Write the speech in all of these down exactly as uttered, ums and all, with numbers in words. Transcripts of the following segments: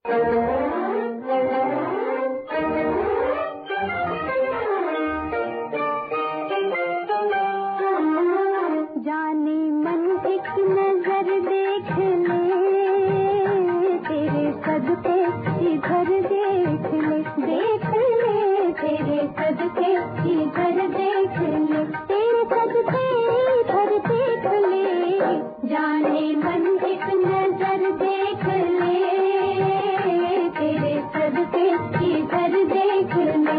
जाने मन एक नजर देख ले, तेरे सदके इधर देख ले, देख ले तेरे सदके इधर देख ले, तेरे सदके इधर देख ले। जाने मन एक नजर देख ले, तेरे सदके इधर देख ले।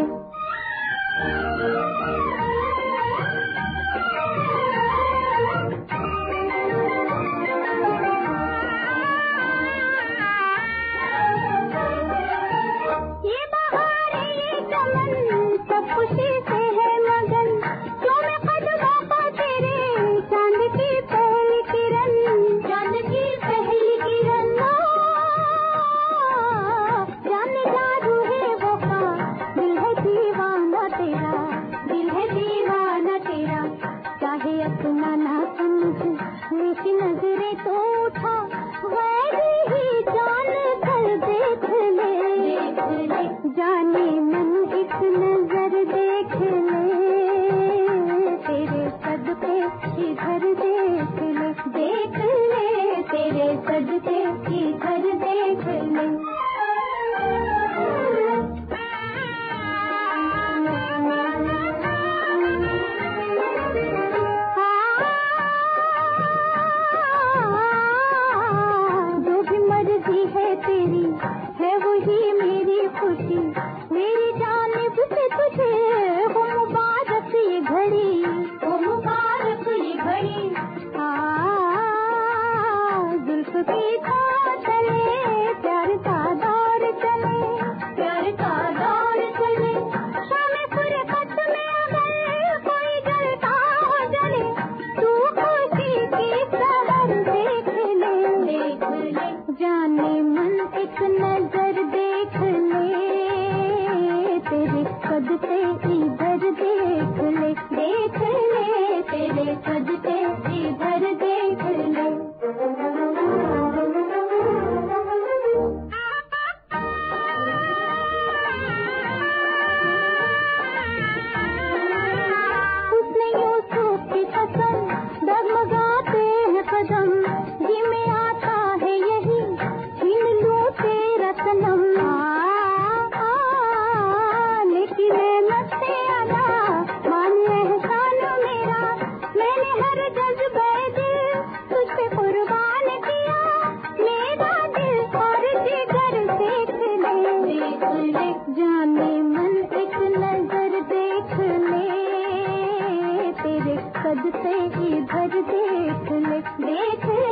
खुशी से है मगन, क्यों मैं कदमों को तेरे चांद की पहली किरण, चांद की पहली किरण। जाने जादू है वो का, दिल है दीवाना तेरा, दिल है दीवाना तेरा। चाहे अपना ना समझ मेरी नजरें तो उठा, वैसे ही जान कर देख ले, देख ले। जाने मन एक नजर देख ले, तेरे सदके इधर देख ले, देख ले तेरे सदके इधर देख ले। जो भी मर्जी है तेरी है वही मेरी खुशी, मेरी जानिब से तुझे हो मुबारक ये घड़ी, हो मुबारक ये घड़ी। जुल्फ की था चले प्यार का दौर चले, प्यार का दौर चले। शाम फुरकत में अगर कोई जलता हो जले, तू खुशी की सहर देख ले, देख ले। जाने मन एक नजर देख ले, तेरे सदके इधर देख ले, देख ले तेरे सदके इधर देख ले। उसने यूसुफ की कसम डगमगाते हैं कदम, जी में आता है यही छीन लूं तेरा सनम। जाने मन एक नजर देख ले, तेरे कद से इधर देख ले, देख